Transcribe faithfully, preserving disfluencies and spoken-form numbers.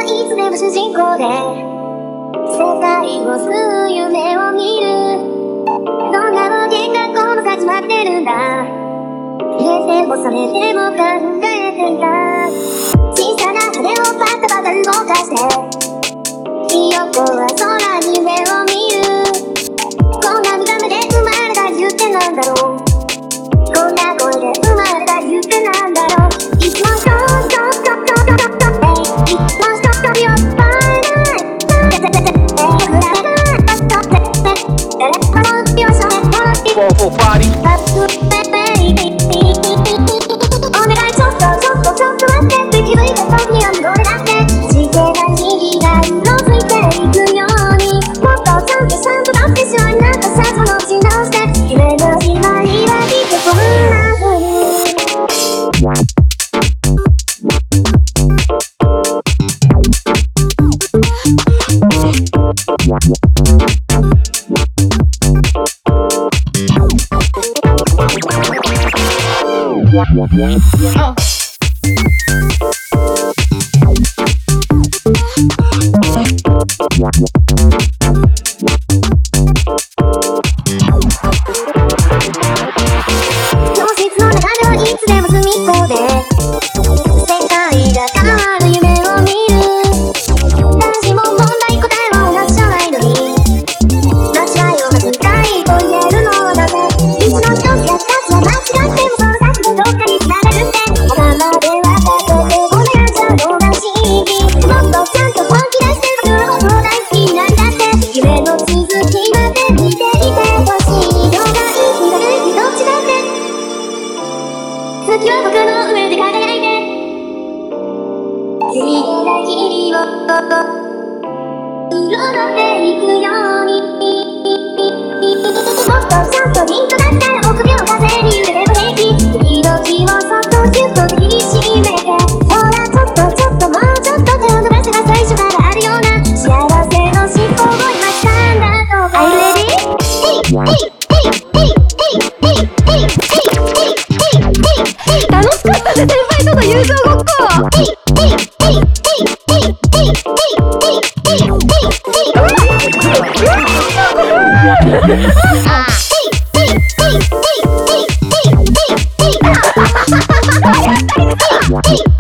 はいつでも主人公で世界を救う夢を見る。どんな冒険がこの始まってるんだ。冷静も冷めても考えていた。小さな羽をパタパタ動かしてひよこは空に目を見る。こんな見た目で生まれた理由ってなんだろう。こんな声で生まれた理由ってなんだろう。いつもストップストップストップストップストップストップいつもストップストップよバイナイ four four party. お願いちょっとちょっとちょっと待ってって気づいた時にはどれだって地形が右が色づいていくようにもっとちゃんとちゃんとだってしまいなんかさそのうち直して夢の始まりはきっとこんな風に Oh.月は僕の上で輝いて次の霧を彩っていくようにもっとちゃんとヒントだったら臆病風に揺れれば平気命をそっとギュッと握りしめてほらちょっとちょっともうちょっと手を伸ばせば最初からあるような幸せの尻尾を今掴んだと Are you ready? Hey! Hey! Hey! Hey! Hey! 楽しかったね先輩との友情ごっこあ